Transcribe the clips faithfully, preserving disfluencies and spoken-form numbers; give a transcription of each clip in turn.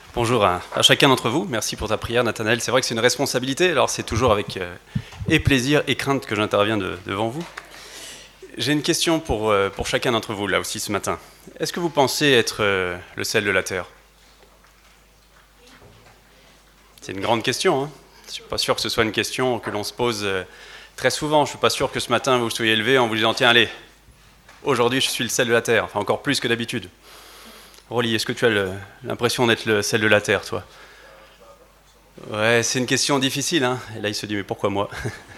Bonjour à, à chacun d'entre vous. Merci pour ta prière, Nathanaël. C'est vrai que c'est une responsabilité, alors c'est toujours avec euh, et plaisir et crainte que j'interviens de, devant vous. J'ai une question pour, euh, pour chacun d'entre vous, là aussi, ce matin. Est-ce que vous pensez être euh, le sel de la terre ? C'est une grande question, hein ? Je ne suis pas sûr que ce soit une question que l'on se pose euh, très souvent. Je ne suis pas sûr que ce matin, vous vous soyez levé en vous disant « Tiens, allez, aujourd'hui, je suis le sel de la terre », enfin encore plus que d'habitude. Rolly, est-ce que tu as le, l'impression d'être le sel de la terre, toi ? Ouais, c'est une question difficile, hein. Et là, il se dit, mais pourquoi moi ?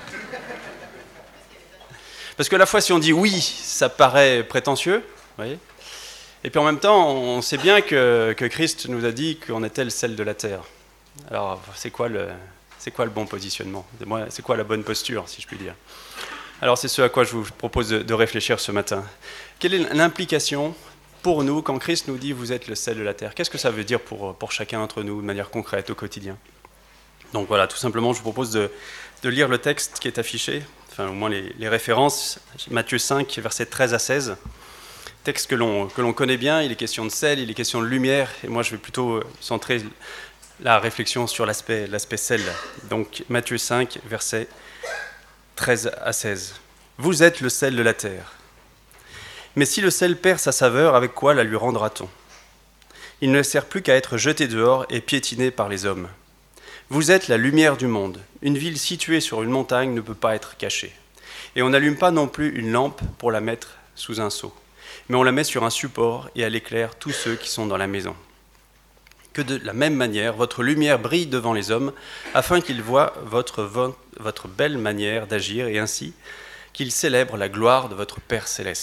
Parce que à la fois, si on dit oui, ça paraît prétentieux, vous voyez ? Et puis en même temps, on sait bien que, que Christ nous a dit qu'on était le sel de la terre. Alors, c'est quoi le, c'est quoi le bon positionnement ? C'est quoi la bonne posture, si je puis dire ? Alors, c'est ce à quoi je vous propose de, de réfléchir ce matin. Quelle est l'implication pour nous, quand Christ nous dit « vous êtes le sel de la terre », qu'est-ce que ça veut dire pour, pour chacun d'entre nous de manière concrète au quotidien ? Donc voilà, tout simplement, je vous propose de, de lire le texte qui est affiché, enfin au moins les, les références, Matthieu cinq, versets treize à seize, texte que l'on, que l'on connaît bien, il est question de sel, il est question de lumière, et moi je vais plutôt centrer la réflexion sur l'aspect, l'aspect sel. Donc Matthieu cinq, versets treize à seize. « Vous êtes le sel de la terre. Mais si le sel perd sa saveur, avec quoi la lui rendra-t-on ? Il ne sert plus qu'à être jeté dehors et piétiné par les hommes. Vous êtes la lumière du monde. Une ville située sur une montagne ne peut pas être cachée. Et on n'allume pas non plus une lampe pour la mettre sous un seau, mais on la met sur un support et elle éclaire tous ceux qui sont dans la maison. Que de la même manière, votre lumière brille devant les hommes, afin qu'ils voient votre, votre belle manière d'agir et ainsi qu'ils célèbrent la gloire de votre Père céleste. »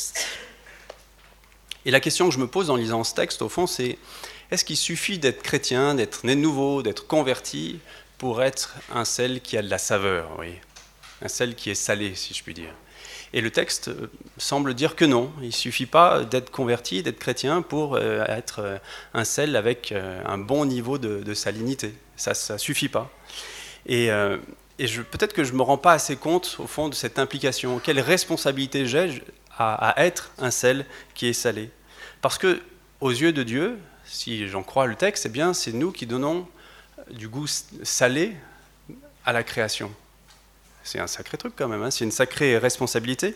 Et la question que je me pose en lisant ce texte, au fond, c'est est-ce qu'il suffit d'être chrétien, d'être né de nouveau, d'être converti pour être un sel qui a de la saveur, oui, un sel qui est salé, si je puis dire. Et le texte semble dire que non, il ne suffit pas d'être converti, d'être chrétien pour être un sel avec un bon niveau de, de salinité. Ça ne suffit pas. Et, euh, et je, peut-être que je ne me rends pas assez compte, au fond, de cette implication. Quelle responsabilité j'ai à, à être un sel qui est salé ? Parce que, aux yeux de Dieu, si j'en crois le texte, eh bien, c'est nous qui donnons du goût salé à la création. C'est un sacré truc quand même, hein, c'est une sacrée responsabilité.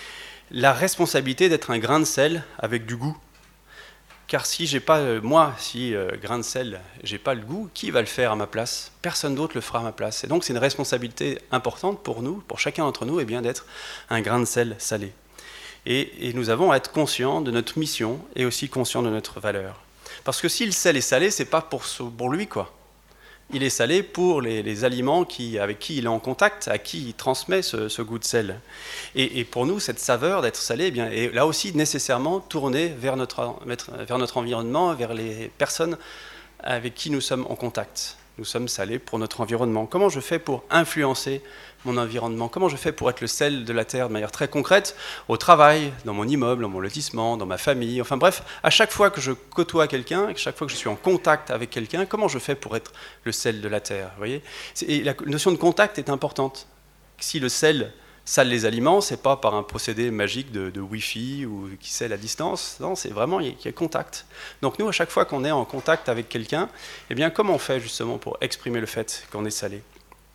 La responsabilité d'être un grain de sel avec du goût. Car si j'ai pas, euh, moi, si euh, grain de sel, j'ai pas le goût, qui va le faire à ma place ? Personne d'autre le fera à ma place. Et donc c'est une responsabilité importante pour nous, pour chacun d'entre nous, eh bien, d'être un grain de sel salé. Et, et nous avons à être conscients de notre mission et aussi conscients de notre valeur. Parce que si le sel est salé, c'est pas pour, pour lui, quoi. Il est salé pour les, les aliments qui, avec qui il est en contact, à qui il transmet ce, ce goût de sel. Et, et pour nous, cette saveur d'être salé, eh bien, est là aussi nécessairement tournée vers notre, vers notre environnement, vers les personnes avec qui nous sommes en contact. Nous sommes salés pour notre environnement. Comment je fais pour influencer mon environnement ? Comment je fais pour être le sel de la terre de manière très concrète, au travail, dans mon immeuble, dans mon lotissement, dans ma famille, enfin bref, à chaque fois que je côtoie quelqu'un, à chaque fois que je suis en contact avec quelqu'un, comment je fais pour être le sel de la terre ? Vous voyez ? Et la notion de contact est importante. Si le sel sale les aliments, c'est pas par un procédé magique de, de Wi-Fi ou qui scelle à distance, non, c'est vraiment il y a contact. Donc nous, à chaque fois qu'on est en contact avec quelqu'un, eh bien, comment on fait justement pour exprimer le fait qu'on est salé ?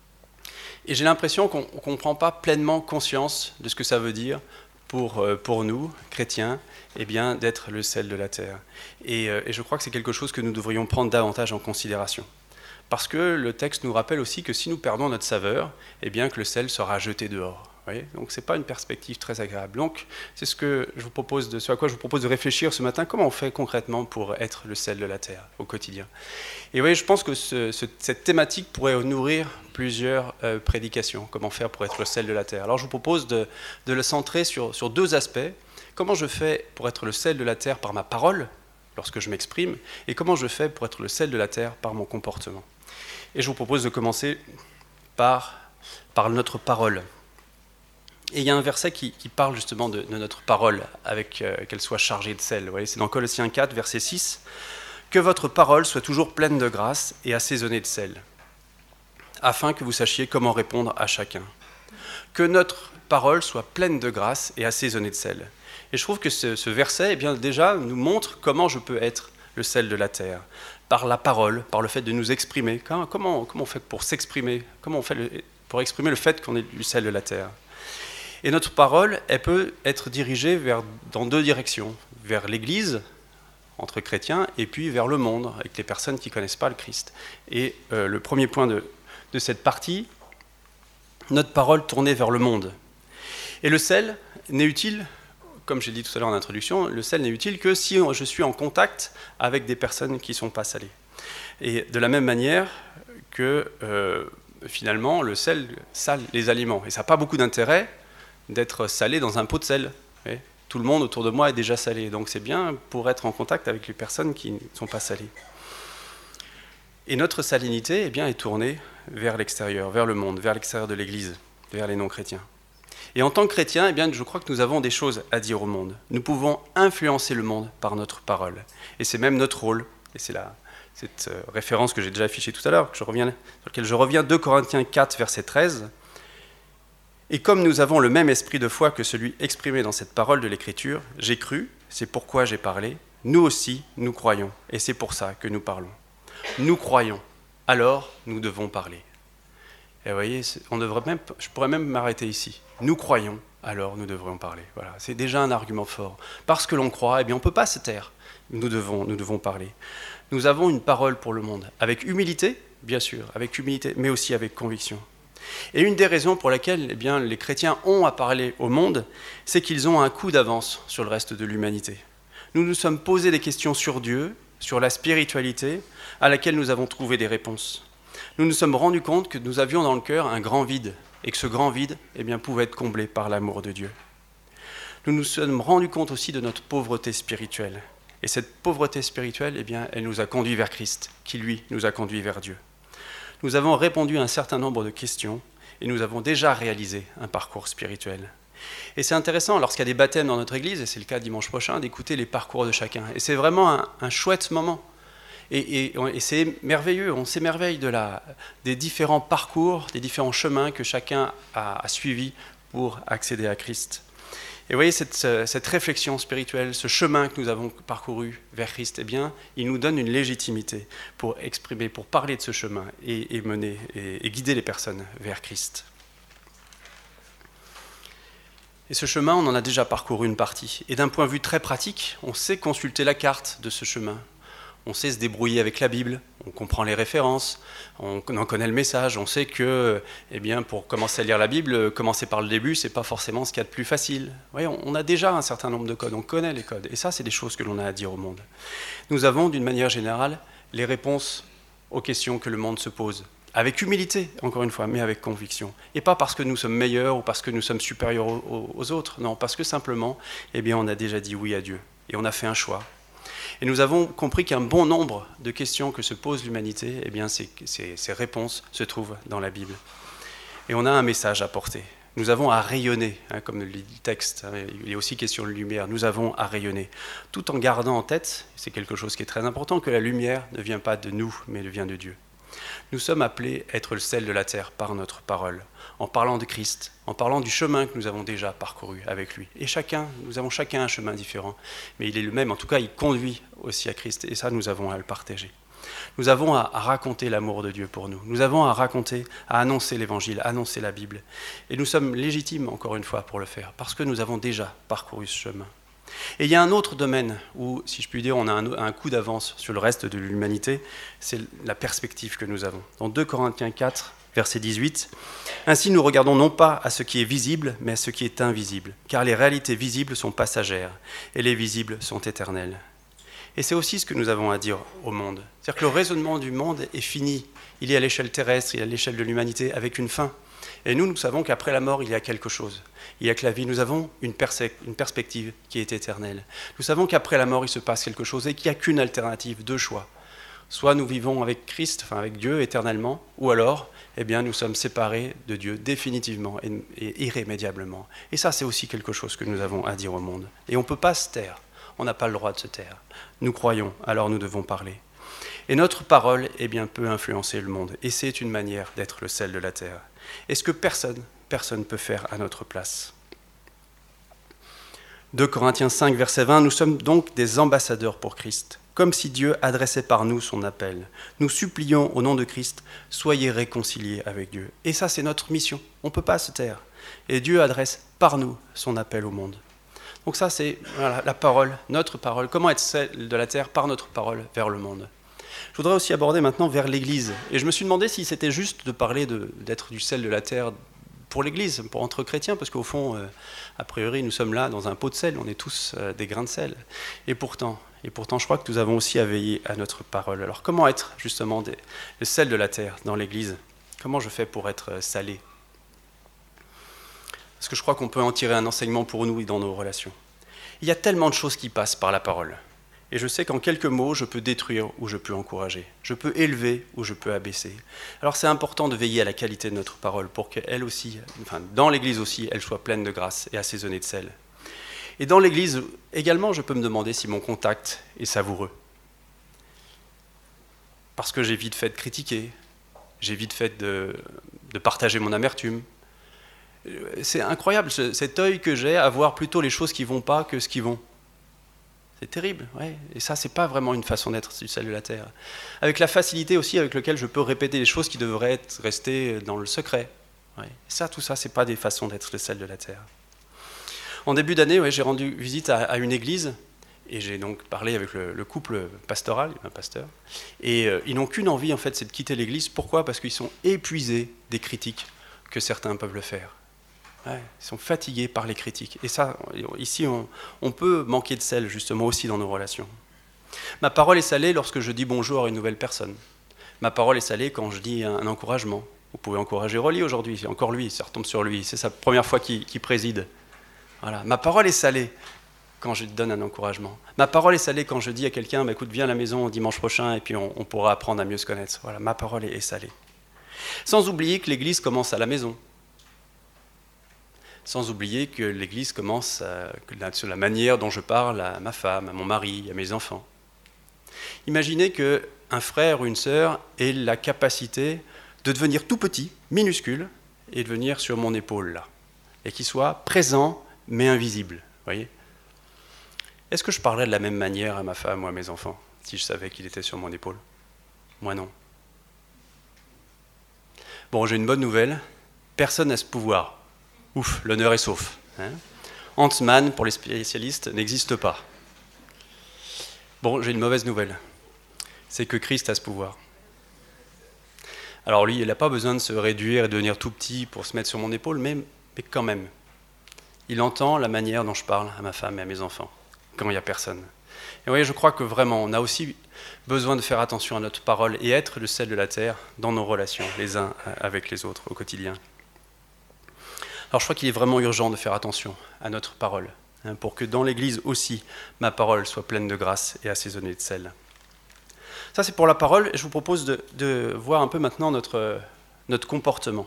Et j'ai l'impression qu'on ne prend pas pleinement conscience de ce que ça veut dire pour, euh, pour nous, chrétiens, eh bien, d'être le sel de la terre. Et, euh, et je crois que c'est quelque chose que nous devrions prendre davantage en considération. Parce que le texte nous rappelle aussi que si nous perdons notre saveur, eh bien, que le sel sera jeté dehors. Vous voyez ? Donc, ce n'est pas une perspective très agréable. Donc, c'est ce, que je vous propose de, ce à quoi je vous propose de réfléchir ce matin. Comment on fait concrètement pour être le sel de la terre au quotidien ? Et vous voyez, je pense que ce, ce, cette thématique pourrait nourrir plusieurs euh, prédications. Comment faire pour être le sel de la terre ? Alors, je vous propose de, de le centrer sur, sur deux aspects. Comment je fais pour être le sel de la terre par ma parole, lorsque je m'exprime, et comment je fais pour être le sel de la terre par mon comportement ? Et je vous propose de commencer par, par notre parole. Et il y a un verset qui, qui parle justement de, de notre parole, avec euh, qu'elle soit chargée de sel. Vous voyez, c'est dans Colossiens quatre, verset six. « Que votre parole soit toujours pleine de grâce et assaisonnée de sel, afin que vous sachiez comment répondre à chacun. » Que notre parole soit pleine de grâce et assaisonnée de sel. Et je trouve que ce, ce verset, eh bien, déjà, nous montre comment je peux être le sel de la terre. par la parole, par le fait de nous exprimer. Comment, comment, comment on fait pour s'exprimer? Comment on fait le, pour exprimer le fait qu'on est du sel de la terre? Et notre parole, elle peut être dirigée vers, dans deux directions. Vers l'Église, entre chrétiens, et puis vers le monde, avec les personnes qui ne connaissent pas le Christ. Et euh, le premier point de, de cette partie, notre parole tournée vers le monde. Et le sel n'est utile, comme j'ai dit tout à l'heure en introduction, le sel n'est utile que si je suis en contact avec des personnes qui ne sont pas salées. Et de la même manière que, euh, finalement, le sel sale les aliments. Et ça n'a pas beaucoup d'intérêt d'être salé dans un pot de sel. Vous voyez ? Tout le monde autour de moi est déjà salé, donc c'est bien pour être en contact avec les personnes qui ne sont pas salées. Et notre salinité eh bien, est tournée vers l'extérieur, vers le monde, vers l'extérieur de l'Église, vers les non-chrétiens. Et en tant que chrétiens, eh bien, je crois que nous avons des choses à dire au monde. Nous pouvons influencer le monde par notre parole. Et c'est même notre rôle, et c'est la, cette euh, référence que j'ai déjà affichée tout à l'heure, que je reviens, sur laquelle je reviens, deux Corinthiens quatre, verset treize. Et comme nous avons le même esprit de foi que celui exprimé dans cette parole de l'Écriture, j'ai cru, c'est pourquoi j'ai parlé, nous aussi, nous croyons, et c'est pour ça que nous parlons. Nous croyons, alors nous devons parler. Et vous voyez, on devrait même, je pourrais même m'arrêter ici. Nous croyons, alors nous devrions parler. Voilà, c'est déjà un argument fort. Parce que l'on croit, eh bien, on ne peut pas se taire. Nous devons, nous devons parler. Nous avons une parole pour le monde, avec humilité, bien sûr, avec humilité, mais aussi avec conviction. Et une des raisons pour lesquelles eh bien, les chrétiens ont à parler au monde, c'est qu'ils ont un coup d'avance sur le reste de l'humanité. Nous nous sommes posé des questions sur Dieu, sur la spiritualité, à laquelle nous avons trouvé des réponses. Nous nous sommes rendus compte que nous avions dans le cœur un grand vide, et que ce grand vide eh bien, pouvait être comblé par l'amour de Dieu. Nous nous sommes rendus compte aussi de notre pauvreté spirituelle. Et cette pauvreté spirituelle, eh bien, elle nous a conduits vers Christ, qui lui nous a conduits vers Dieu. Nous avons répondu à un certain nombre de questions et nous avons déjà réalisé un parcours spirituel. Et c'est intéressant, lorsqu'il y a des baptêmes dans notre église, et c'est le cas dimanche prochain, d'écouter les parcours de chacun. Et c'est vraiment un, un chouette moment. Et, et, et c'est merveilleux, on s'émerveille de la, des différents parcours, des différents chemins que chacun a, a suivis pour accéder à Christ. Et vous voyez, cette, cette réflexion spirituelle, ce chemin que nous avons parcouru vers Christ, eh bien, il nous donne une légitimité pour exprimer, pour parler de ce chemin et, et mener et, et guider les personnes vers Christ. Et ce chemin, on en a déjà parcouru une partie. Et d'un point de vue très pratique, on sait consulter la carte de ce chemin. On sait se débrouiller avec la Bible, on comprend les références, on en connaît le message, on sait que eh bien, pour commencer à lire la Bible, commencer par le début, ce n'est pas forcément ce qu'il y a de plus facile. Vous voyez, on a déjà un certain nombre de codes, on connaît les codes, et ça, c'est des choses que l'on a à dire au monde. Nous avons, d'une manière générale, les réponses aux questions que le monde se pose, avec humilité, encore une fois, mais avec conviction. Et pas parce que nous sommes meilleurs ou parce que nous sommes supérieurs aux, aux autres, non, parce que simplement, eh bien, on a déjà dit oui à Dieu, et on a fait un choix. Et nous avons compris qu'un bon nombre de questions que se pose l'humanité, eh bien, ces, ces, ces réponses se trouvent dans la Bible. Et on a un message à porter. Nous avons à rayonner, hein, comme le dit le texte, hein, il est aussi question de lumière, nous avons à rayonner, tout en gardant en tête, c'est quelque chose qui est très important, que la lumière ne vient pas de nous, mais elle vient de Dieu. Nous sommes appelés à être le sel de la terre par notre parole, en parlant de Christ, en parlant du chemin que nous avons déjà parcouru avec lui. Et chacun, nous avons chacun un chemin différent, mais il est le même, en tout cas il conduit aussi à Christ, et ça nous avons à le partager. Nous avons à, à raconter l'amour de Dieu pour nous, nous avons à raconter, à annoncer l'évangile, à annoncer la Bible. Et nous sommes légitimes, encore une fois, pour le faire, parce que nous avons déjà parcouru ce chemin. Et il y a un autre domaine où, si je puis dire, on a un, un coup d'avance sur le reste de l'humanité, c'est la perspective que nous avons. Dans deux Corinthiens quatre, verset dix-huit, « Ainsi nous regardons non pas à ce qui est visible, mais à ce qui est invisible, car les réalités visibles sont passagères, et les visibles sont éternelles. » Et c'est aussi ce que nous avons à dire au monde. C'est-à-dire que le raisonnement du monde est fini. Il est à l'échelle terrestre, il est à l'échelle de l'humanité, avec une fin. Et nous, nous savons qu'après la mort, il y a quelque chose. Il y a que la vie. Nous avons une, perse- une perspective qui est éternelle. Nous savons qu'après la mort, il se passe quelque chose et qu'il n'y a qu'une alternative, deux choix. Soit nous vivons avec Christ, enfin avec Dieu éternellement, ou alors, eh bien, nous sommes séparés de Dieu définitivement et, et irrémédiablement. Et ça, c'est aussi quelque chose que nous avons à dire au monde. Et on ne peut pas se taire. On n'a pas le droit de se taire. Nous croyons, alors nous devons parler. Et notre parole, eh bien, peut influencer le monde. Et c'est une manière d'être le sel de la terre. Et ce que personne, personne ne peut faire à notre place. deux Corinthiens cinq, verset vingt, « Nous sommes donc des ambassadeurs pour Christ, comme si Dieu adressait par nous son appel. Nous supplions au nom de Christ, soyez réconciliés avec Dieu. Et ça, c'est notre mission. On ne peut pas se taire. Et Dieu adresse par nous son appel au monde. Donc ça, c'est voilà, la parole, notre parole. Comment être celle de la terre par notre parole vers le monde. Je voudrais aussi aborder maintenant vers l'Église. Et je me suis demandé si c'était juste de parler de, d'être du sel de la terre pour l'Église, pour entre chrétiens, parce qu'au fond, euh, a priori, nous sommes là dans un pot de sel, on est tous euh, des grains de sel. Et pourtant, et pourtant, je crois que nous avons aussi à veiller à notre parole. Alors comment être justement des, le sel de la terre dans l'Église? Comment je fais pour être salé? Parce que je crois qu'on peut en tirer un enseignement pour nous et dans nos relations. Il y a tellement de choses qui passent par la parole. Et je sais qu'en quelques mots, je peux détruire ou je peux encourager. Je peux élever ou je peux abaisser. Alors c'est important de veiller à la qualité de notre parole pour qu'elle aussi, enfin dans l'Église aussi, elle soit pleine de grâce et assaisonnée de sel. Et dans l'Église également, je peux me demander si mon contact est savoureux. Parce que j'ai vite fait de critiquer, j'ai vite fait de, de partager mon amertume. C'est incroyable cet œil que j'ai à voir plutôt les choses qui ne vont pas que ce qui vont. C'est terrible, ouais. Et ça, c'est pas vraiment une façon d'être du sel de la terre. Avec la facilité aussi avec laquelle je peux répéter les choses qui devraient être restées dans le secret. Ouais. Et ça, tout ça, c'est pas des façons d'être le sel de la terre. En début d'année, ouais, j'ai rendu visite à, à une église et j'ai donc parlé avec le, le couple pastoral, un pasteur. Et euh, ils n'ont qu'une envie, en fait, c'est de quitter l'église. Pourquoi ? Parce qu'ils sont épuisés des critiques que certains peuvent le faire. Ouais, ils sont fatigués par les critiques. Et ça, ici, on, on peut manquer de sel, justement, aussi dans nos relations. Ma parole est salée lorsque je dis bonjour à une nouvelle personne. Ma parole est salée quand je dis un, un encouragement. Vous pouvez encourager Rolly aujourd'hui, c'est encore lui, ça retombe sur lui. C'est sa première fois qu'il, qu'il préside. Voilà. Ma parole est salée quand je donne un encouragement. Ma parole est salée quand je dis à quelqu'un, bah, écoute, viens à la maison dimanche prochain et puis on, on pourra apprendre à mieux se connaître. Voilà, ma parole est, est salée. Sans oublier que l'Église commence à la maison. Sans oublier que l'Église commence à, sur la manière dont je parle à ma femme, à mon mari, à mes enfants. Imaginez qu'un frère ou une sœur ait la capacité de devenir tout petit, minuscule, et de venir sur mon épaule là, et qu'il soit présent mais invisible. Voyez ? Est-ce que je parlerais de la même manière à ma femme ou à mes enfants si je savais qu'il était sur mon épaule ? Moi non. Bon, j'ai une bonne nouvelle, personne n'a ce pouvoir. Ouf, l'honneur est sauf. Hein ? Ant-Man, pour les spécialistes, n'existe pas. Bon, j'ai une mauvaise nouvelle. C'est que Christ a ce pouvoir. Alors lui, il n'a pas besoin de se réduire et de devenir tout petit pour se mettre sur mon épaule, mais, mais quand même. Il entend la manière dont je parle à ma femme et à mes enfants, quand il n'y a personne. Et vous voyez, je crois que vraiment, on a aussi besoin de faire attention à notre parole et être le sel de la terre dans nos relations, les uns avec les autres, au quotidien. Alors je crois qu'il est vraiment urgent de faire attention à notre parole, hein, pour que dans l'Église aussi, ma parole soit pleine de grâce et assaisonnée de sel. Ça c'est pour la parole, et je vous propose de, de voir un peu maintenant notre, notre comportement.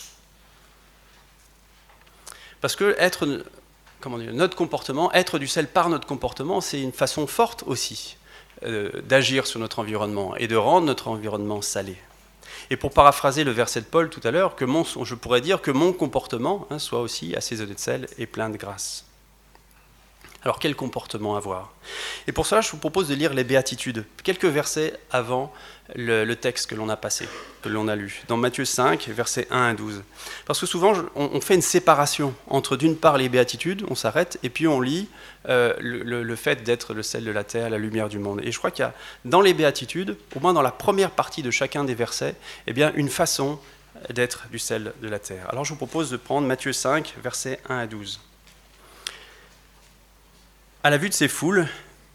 Parce que être, comment dire, notre comportement, être du sel par notre comportement, c'est une façon forte aussi euh, d'agir sur notre environnement et de rendre notre environnement salé. Et pour paraphraser le verset de Paul tout à l'heure, que mon, je pourrais dire que mon comportement hein, soit aussi assaisonné de sel et plein de grâce. Alors quel comportement avoir ? Et pour cela, je vous propose de lire les Béatitudes, quelques versets avant le, le texte que l'on a passé, que l'on a lu, dans Matthieu cinq, versets un à douze. Parce que souvent, on, on fait une séparation entre d'une part les Béatitudes, on s'arrête, et puis on lit euh, le, le, le fait d'être le sel de la terre, la lumière du monde. Et je crois qu'il y a dans les Béatitudes, au moins dans la première partie de chacun des versets, eh bien, une façon d'être du sel de la terre. Alors je vous propose de prendre Matthieu cinq, versets un à douze. À la vue de ces foules,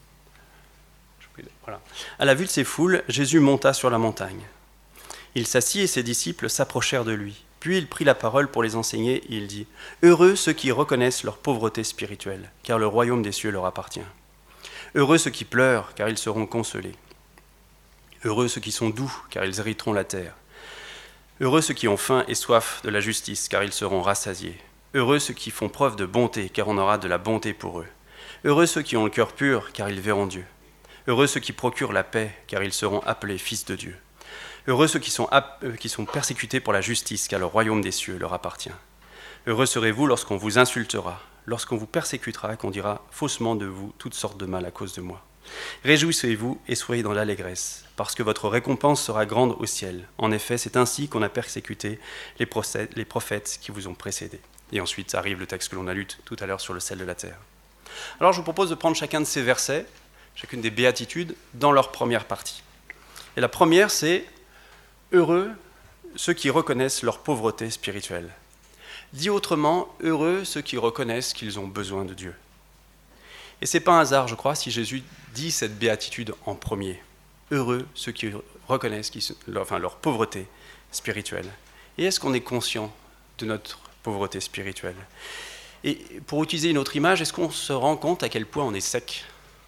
voilà. À la vue de ces foules, Jésus monta sur la montagne. Il s'assit et ses disciples s'approchèrent de lui. Puis il prit la parole pour les enseigner et il dit : « Heureux ceux qui reconnaissent leur pauvreté spirituelle, car le royaume des cieux leur appartient. Heureux ceux qui pleurent, car ils seront consolés. Heureux ceux qui sont doux, car ils hériteront la terre. Heureux ceux qui ont faim et soif de la justice, car ils seront rassasiés. Heureux ceux qui font preuve de bonté, car on aura de la bonté pour eux. Heureux ceux qui ont le cœur pur, car ils verront Dieu. Heureux ceux qui procurent la paix, car ils seront appelés fils de Dieu. Heureux ceux qui sont, ap- euh, qui sont persécutés pour la justice, car le royaume des cieux leur appartient. Heureux serez-vous lorsqu'on vous insultera, lorsqu'on vous persécutera et qu'on dira faussement de vous toutes sortes de mal à cause de moi. Réjouissez-vous et soyez dans l'allégresse, parce que votre récompense sera grande au ciel. En effet, c'est ainsi qu'on a persécuté les prophètes, les prophètes qui vous ont précédés. Et ensuite arrive le texte que l'on a lu tout à l'heure sur le sel de la terre. Alors je vous propose de prendre chacun de ces versets, chacune des béatitudes, dans leur première partie. Et la première, c'est « Heureux ceux qui reconnaissent leur pauvreté spirituelle ». Dit autrement, heureux ceux qui reconnaissent qu'ils ont besoin de Dieu. Et ce n'est pas un hasard, je crois, si Jésus dit cette béatitude en premier. Heureux ceux qui reconnaissent qu'ils, enfin, leur pauvreté spirituelle. Et est-ce qu'on est conscient de notre pauvreté spirituelle ? Et pour utiliser une autre image, est-ce qu'on se rend compte à quel point on est sec ?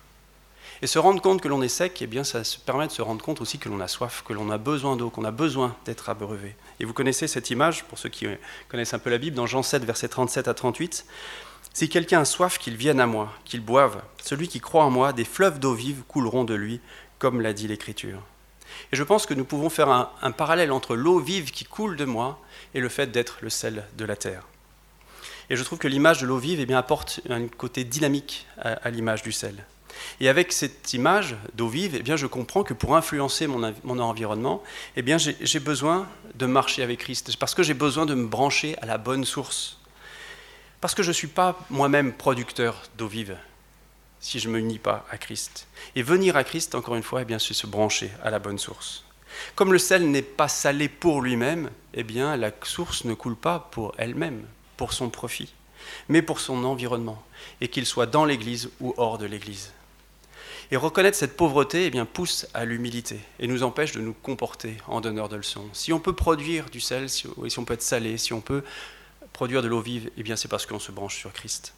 Et se rendre compte que l'on est sec, eh bien, ça permet de se rendre compte aussi que l'on a soif, que l'on a besoin d'eau, qu'on a besoin d'être abreuvé. Et vous connaissez cette image, pour ceux qui connaissent un peu la Bible, dans Jean sept, versets trente-sept à trente-huit. « Si quelqu'un a soif, qu'il vienne à moi, qu'il boive. Celui qui croit en moi, des fleuves d'eau vive couleront de lui, comme l'a dit l'Écriture. » Et je pense que nous pouvons faire un, un parallèle entre l'eau vive qui coule de moi et le fait d'être le sel de la terre. Et je trouve que l'image de l'eau vive eh bien, apporte un côté dynamique à, à l'image du sel. Et avec cette image d'eau vive, eh bien, je comprends que pour influencer mon, mon environnement, eh bien, j'ai, j'ai besoin de marcher avec Christ, parce que j'ai besoin de me brancher à la bonne source. Parce que je ne suis pas moi-même producteur d'eau vive, si je ne me unis pas à Christ. Et venir à Christ, encore une fois, eh bien, c'est se brancher à la bonne source. Comme le sel n'est pas salé pour lui-même, eh bien, la source ne coule pas pour elle-même, pour son profit, mais pour son environnement, et qu'il soit dans l'Église ou hors de l'Église. Et reconnaître cette pauvreté eh bien, pousse à l'humilité et nous empêche de nous comporter en donneurs de leçons. Si on peut produire du sel, si, si on peut être salé, si on peut produire de l'eau vive, eh bien, c'est parce qu'on se branche sur Christ.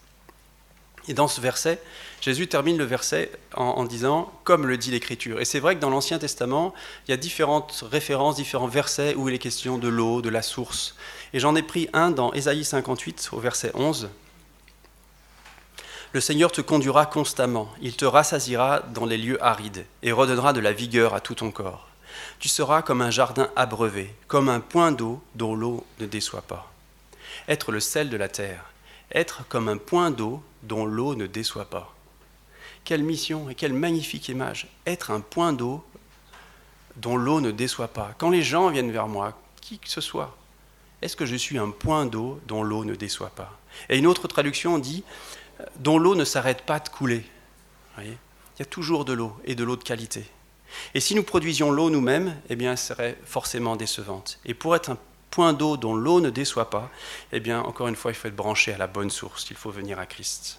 Et dans ce verset, Jésus termine le verset en, en disant « comme le dit l'Écriture ». Et c'est vrai que dans l'Ancien Testament, il y a différentes références, différents versets où il est question de l'eau, de la source. Et j'en ai pris un dans Ésaïe cinquante-huit, au verset onze. « Le Seigneur te conduira constamment, il te rassasiera dans les lieux arides et redonnera de la vigueur à tout ton corps. Tu seras comme un jardin abreuvé, comme un point d'eau dont l'eau ne déçoit pas. » Être le sel de la terre, être comme un point d'eau dont l'eau ne déçoit pas. Quelle mission et quelle magnifique image, être un point d'eau dont l'eau ne déçoit pas. Quand les gens viennent vers moi, qui que ce soit, est-ce que je suis un point d'eau dont l'eau ne déçoit pas ? Et une autre traduction dit « dont l'eau ne s'arrête pas de couler ». Vous voyez ? Il y a toujours de l'eau et de l'eau de qualité. Et si nous produisions l'eau nous-mêmes, eh bien, elle serait forcément décevante. Et pour être un point d'eau dont l'eau ne déçoit pas, eh bien, encore une fois, il faut être branché à la bonne source, il faut venir à Christ.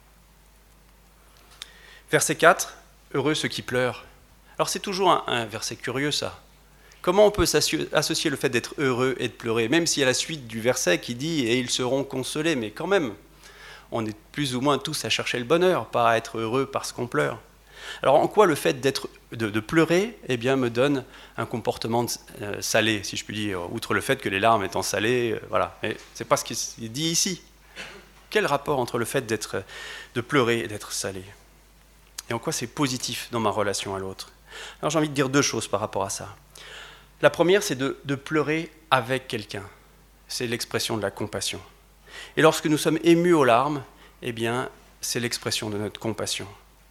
Verset quatre, « Heureux ceux qui pleurent ». Alors c'est toujours un, un verset curieux, ça. Comment on peut associer le fait d'être heureux et de pleurer, même s'il y a la suite du verset qui dit « et ils seront consolés », mais quand même, on est plus ou moins tous à chercher le bonheur, pas à être heureux parce qu'on pleure. Alors en quoi le fait d'être, de, de pleurer eh bien, me donne un comportement de, euh, salé, si je puis dire, outre le fait que les larmes étant salées, euh, voilà. Mais ce n'est pas ce qui est dit ici. Quel rapport entre le fait d'être, de pleurer et d'être salé ? Et en quoi c'est positif dans ma relation à l'autre ? Alors j'ai envie de dire deux choses par rapport à ça. La première, c'est de, de pleurer avec quelqu'un. C'est l'expression de la compassion. Et lorsque nous sommes émus aux larmes, eh bien, c'est l'expression de notre compassion.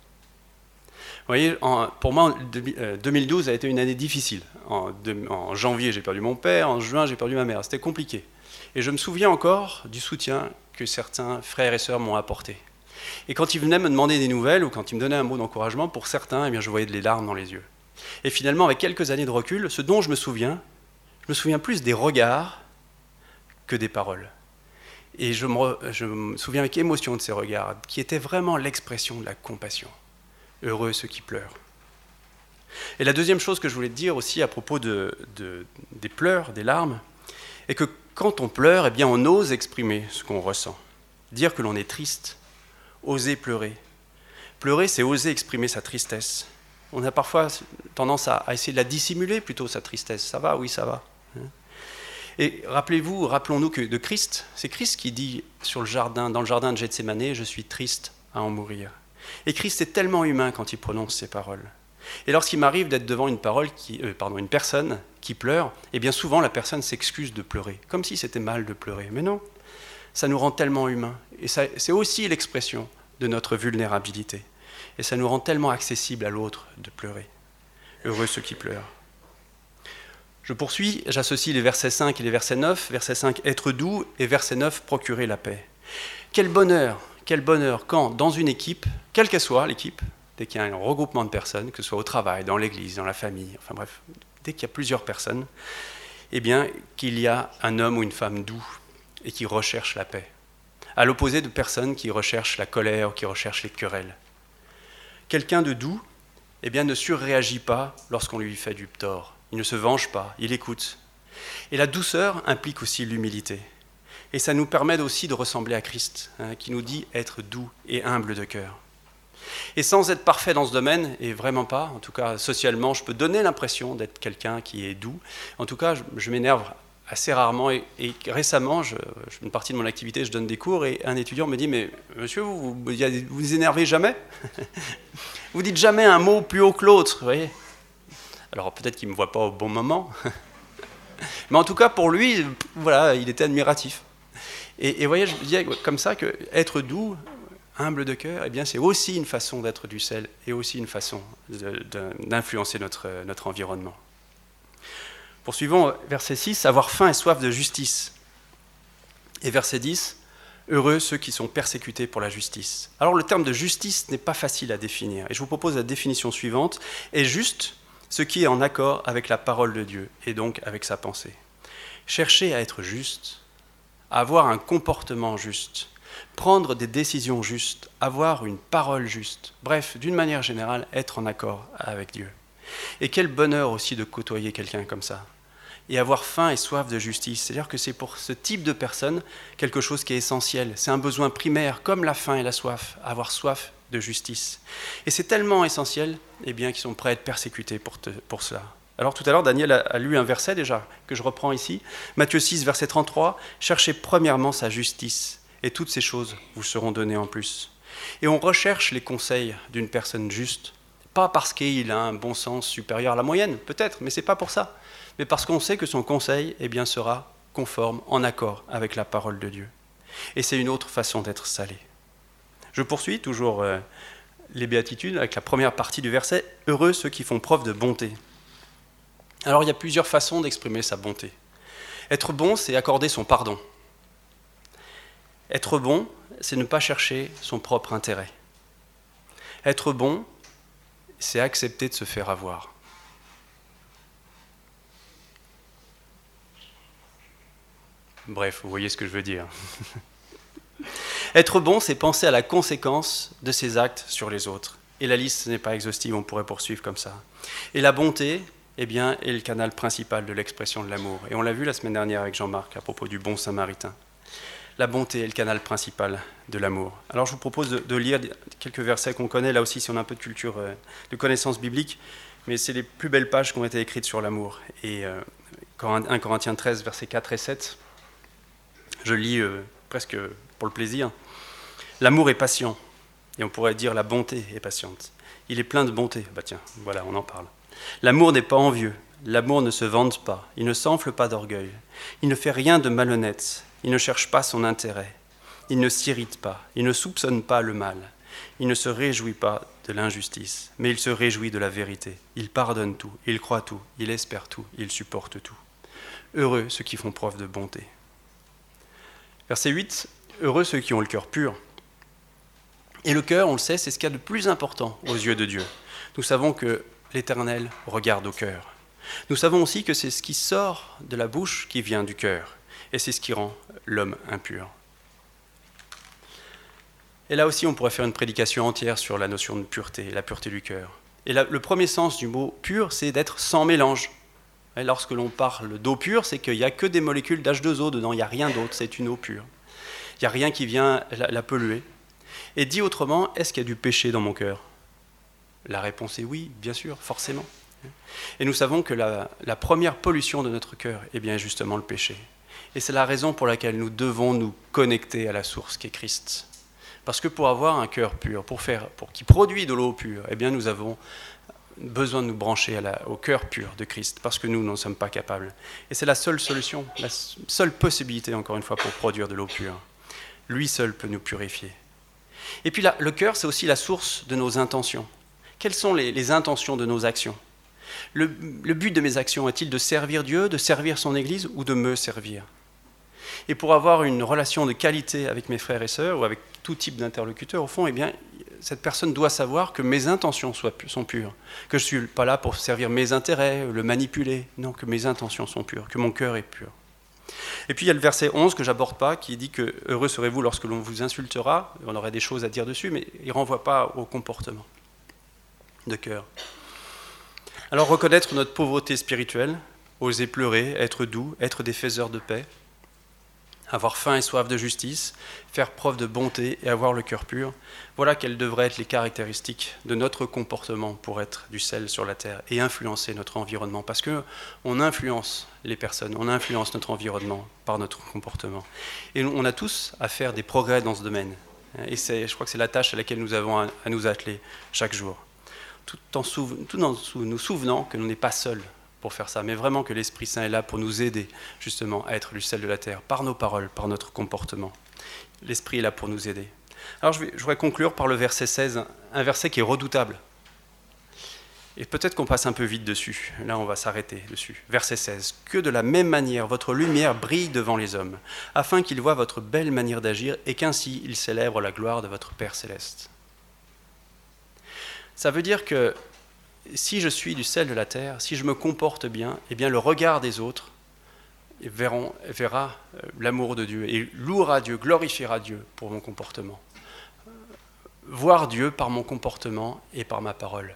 Vous voyez, en, pour moi, deux mille douze a été une année difficile. En, de, en janvier, j'ai perdu mon père, en juin, j'ai perdu ma mère. C'était compliqué. Et je me souviens encore du soutien que certains frères et sœurs m'ont apporté. Et quand ils venaient me demander des nouvelles ou quand ils me donnaient un mot d'encouragement, pour certains, eh bien, je voyais des larmes dans les yeux. Et finalement, avec quelques années de recul, ce dont je me souviens, je me souviens plus des regards que des paroles. Et je me, je me souviens avec émotion de ces regards, qui étaient vraiment l'expression de la compassion. Heureux ceux qui pleurent. Et la deuxième chose que je voulais te dire aussi à propos de, de, des pleurs, des larmes, est que quand on pleure, eh bien on ose exprimer ce qu'on ressent. Dire que l'on est triste, oser pleurer. Pleurer, c'est oser exprimer sa tristesse. On a parfois tendance à, à essayer de la dissimuler plutôt, sa tristesse. Ça va, oui, ça va. Et rappelez-vous, rappelons-nous que de Christ, c'est Christ qui dit sur le jardin, dans le jardin de Gethsémanée, « Je suis triste à en mourir ». Et Christ est tellement humain quand il prononce ces paroles. Et lorsqu'il m'arrive d'être devant une, parole qui, euh, pardon, une personne qui pleure, eh bien souvent la personne s'excuse de pleurer, comme si c'était mal de pleurer. Mais non, ça nous rend tellement humains. Et ça, c'est aussi l'expression de notre vulnérabilité. Et ça nous rend tellement accessible à l'autre de pleurer. Heureux ceux qui pleurent. Je poursuis, j'associe les versets cinq et les versets neuf. Verset cinq, être doux, et verset neuf, procurer la paix. Quel bonheur, quel bonheur quand, dans une équipe, quelle qu'elle soit l'équipe, dès qu'il y a un regroupement de personnes, que ce soit au travail, dans l'église, dans la famille, enfin bref, dès qu'il y a plusieurs personnes, eh bien, qu'il y a un homme ou une femme doux et qui recherche la paix. À l'opposé de personnes qui recherchent la colère ou qui recherchent les querelles. Quelqu'un de doux, eh bien, ne surréagit pas lorsqu'on lui fait du tort. Il ne se venge pas, il écoute. Et la douceur implique aussi l'humilité. Et ça nous permet aussi de ressembler à Christ, hein, qui nous dit être doux et humble de cœur. Et sans être parfait dans ce domaine, et vraiment pas, en tout cas socialement, je peux donner l'impression d'être quelqu'un qui est doux. En tout cas, je, je m'énerve assez rarement. Et, et récemment, je, je, une partie de mon activité, je donne des cours, et un étudiant me dit « Mais monsieur, vous vous, vous vous énervez jamais ?» Vous dites jamais un mot plus haut que l'autre, vous voyez. Alors peut-être qu'il ne me voit pas au bon moment. Mais en tout cas, pour lui, voilà, il était admiratif. Et, et vous voyez, je disais comme ça que être doux, humble de cœur, eh bien, c'est aussi une façon d'être du sel et aussi une façon de, de, d'influencer notre, notre environnement. Poursuivons verset six, avoir faim et soif de justice. Et verset dix, heureux ceux qui sont persécutés pour la justice. Alors le terme de justice n'est pas facile à définir. Et je vous propose la définition suivante. Est juste ce qui est en accord avec la parole de Dieu et donc avec sa pensée. Chercher à être juste, à avoir un comportement juste, prendre des décisions justes, avoir une parole juste. Bref, d'une manière générale, être en accord avec Dieu. Et quel bonheur aussi de côtoyer quelqu'un comme ça. Et avoir faim et soif de justice. C'est-à-dire que c'est pour ce type de personne quelque chose qui est essentiel. C'est un besoin primaire, comme la faim et la soif, avoir soif de justice. Et c'est tellement essentiel, eh bien, qu'ils sont prêts à être persécutés pour, te, pour cela. Alors tout à l'heure, Daniel a, a lu un verset déjà, que je reprends ici. Matthieu six, verset trente-trois. « Cherchez premièrement sa justice, et toutes ces choses vous seront données en plus. » Et on recherche les conseils d'une personne juste, pas parce qu'il a un bon sens supérieur à la moyenne, peut-être, mais ce n'est pas pour ça. Mais parce qu'on sait que son conseil, eh bien, sera conforme, en accord avec la parole de Dieu. Et c'est une autre façon d'être salé. Je poursuis toujours euh, les béatitudes avec la première partie du verset. « Heureux ceux qui font preuve de bonté ». Alors il y a plusieurs façons d'exprimer sa bonté. Être bon, c'est accorder son pardon. Être bon, c'est ne pas chercher son propre intérêt. Être bon, c'est accepter de se faire avoir. Bref, vous voyez ce que je veux dire. Être bon, c'est penser à la conséquence de ses actes sur les autres. Et la liste n'est pas exhaustive, on pourrait poursuivre comme ça. Et la bonté, eh bien, est le canal principal de l'expression de l'amour. Et on l'a vu la semaine dernière avec Jean-Marc à propos du bon samaritain. La bonté est le canal principal de l'amour. Alors je vous propose de, de lire quelques versets qu'on connaît, là aussi si on a un peu de culture, euh, de connaissances bibliques, mais c'est les plus belles pages qui ont été écrites sur l'amour. Et euh, un Corinthiens treize, versets quatre et sept, je lis euh, presque pour le plaisir. « L'amour est patient, et on pourrait dire la bonté est patiente. Il est plein de bonté. » Bah tiens, voilà, on en parle. « L'amour n'est pas envieux, l'amour ne se vante pas, il ne s'enfle pas d'orgueil, il ne fait rien de malhonnête, il ne cherche pas son intérêt, il ne s'irrite pas, il ne soupçonne pas le mal, il ne se réjouit pas de l'injustice, mais il se réjouit de la vérité. Il pardonne tout, il croit tout, il espère tout, il supporte tout. Heureux ceux qui font preuve de bonté. » Verset huit, « Heureux ceux qui ont le cœur pur. » Et le cœur, on le sait, c'est ce qu'il y a de plus important aux yeux de Dieu. Nous savons que l'Éternel regarde au cœur. Nous savons aussi que c'est ce qui sort de la bouche qui vient du cœur. Et c'est ce qui rend l'homme impur. Et là aussi, on pourrait faire une prédication entière sur la notion de pureté, la pureté du cœur. Et là, le premier sens du mot pur, c'est d'être sans mélange. Et lorsque l'on parle d'eau pure, c'est qu'il n'y a que des molécules d'H deux O dedans, il n'y a rien d'autre, c'est une eau pure. Il n'y a rien qui vient la, la polluer. Et dit autrement, est-ce qu'il y a du péché dans mon cœur ? La réponse est oui, bien sûr, forcément. Et nous savons que la, la première pollution de notre cœur est bien justement le péché. Et c'est la raison pour laquelle nous devons nous connecter à la source qui est Christ. Parce que pour avoir un cœur pur, pour faire, pour qui produit de l'eau pure, eh bien nous avons besoin de nous brancher à la, au cœur pur de Christ, parce que nous n'en sommes pas capables. Et c'est la seule solution, la seule possibilité, encore une fois, pour produire de l'eau pure. Lui seul peut nous purifier. Et puis là, le cœur, c'est aussi la source de nos intentions. Quelles sont les, les intentions de nos actions ? le, le but de mes actions est-il de servir Dieu, de servir son Église ou de me servir ? Et pour avoir une relation de qualité avec mes frères et sœurs ou avec tout type d'interlocuteur, au fond, eh bien, cette personne doit savoir que mes intentions soient, sont pures, que je ne suis pas là pour servir mes intérêts, le manipuler, non, que mes intentions sont pures, que mon cœur est pur. Et puis il y a le verset onze que je n'aborde pas, qui dit que « Heureux serez-vous lorsque l'on vous insultera », on aurait des choses à dire dessus, mais il ne renvoie pas au comportement de cœur. Alors reconnaître notre pauvreté spirituelle, oser pleurer, être doux, être des faiseurs de paix, avoir faim et soif de justice, faire preuve de bonté et avoir le cœur pur, voilà quelles devraient être les caractéristiques de notre comportement pour être du sel sur la terre et influencer notre environnement. Parce qu'on influence les personnes, on influence notre environnement par notre comportement. Et on a tous à faire des progrès dans ce domaine. Et c'est, je crois que c'est la tâche à laquelle nous avons à, à nous atteler chaque jour. Tout en, souven, tout en nous souvenant que l'on n'est pas seul pour faire ça, mais vraiment que l'Esprit Saint est là pour nous aider justement à être du sel de la terre, par nos paroles, par notre comportement. L'Esprit est là pour nous aider. Alors je, vais, je voudrais conclure par le verset seize, un verset qui est redoutable. Et peut-être qu'on passe un peu vite dessus, là on va s'arrêter dessus. Verset seize, « Que de la même manière votre lumière brille devant les hommes, afin qu'ils voient votre belle manière d'agir et qu'ainsi ils célèbrent la gloire de votre Père céleste. » Ça veut dire que si je suis du sel de la terre, si je me comporte bien, eh bien le regard des autres verront, verra l'amour de Dieu et louera Dieu, glorifiera Dieu pour mon comportement. Voir Dieu par mon comportement et par ma parole.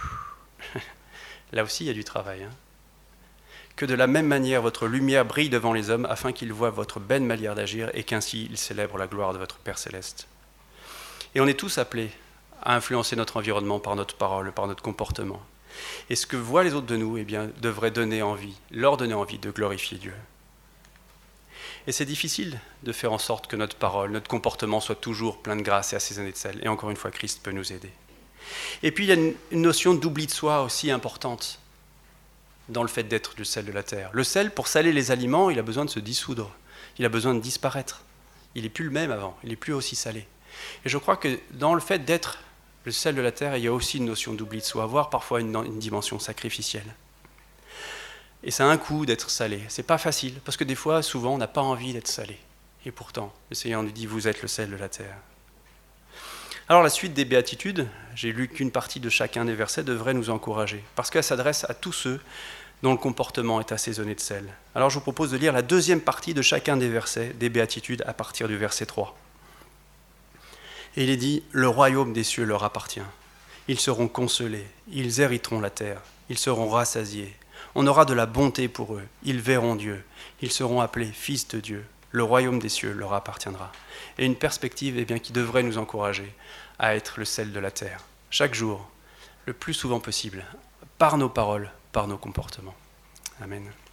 Là aussi, il y a du travail. Hein. Que de la même manière, votre lumière brille devant les hommes afin qu'ils voient votre belle manière d'agir et qu'ainsi ils célèbrent la gloire de votre Père céleste. Et on est tous appelés à influencer notre environnement par notre parole, par notre comportement. Et ce que voient les autres de nous, eh bien, devrait donner envie, leur donner envie de glorifier Dieu. Et c'est difficile de faire en sorte que notre parole, notre comportement soit toujours plein de grâce et assaisonné de sel. Et encore une fois, Christ peut nous aider. Et puis il y a une, une notion d'oubli de soi aussi importante dans le fait d'être du sel de la terre. Le sel, pour saler les aliments, il a besoin de se dissoudre, il a besoin de disparaître. Il n'est plus le même avant, il n'est plus aussi salé. Et je crois que dans le fait d'être le sel de la terre, il y a aussi une notion d'oubli de soi, voire parfois une, une dimension sacrificielle. Et ça a un coût d'être salé. C'est pas facile, parce que des fois, souvent, on n'a pas envie d'être salé. Et pourtant, le Seigneur nous dit, vous êtes le sel de la terre. Alors la suite des béatitudes, j'ai lu qu'une partie de chacun des versets, devrait nous encourager, parce qu'elle s'adresse à tous ceux dont le comportement est assaisonné de sel. Alors je vous propose de lire la deuxième partie de chacun des versets des béatitudes à partir du verset trois. Et il est dit, le royaume des cieux leur appartient. Ils seront consolés, ils hériteront la terre, ils seront rassasiés. On aura de la bonté pour eux, ils verront Dieu, ils seront appelés fils de Dieu. Le royaume des cieux leur appartiendra. Et une perspective eh bien, qui devrait nous encourager à être le sel de la terre, chaque jour, le plus souvent possible, par nos paroles, par nos comportements. Amen.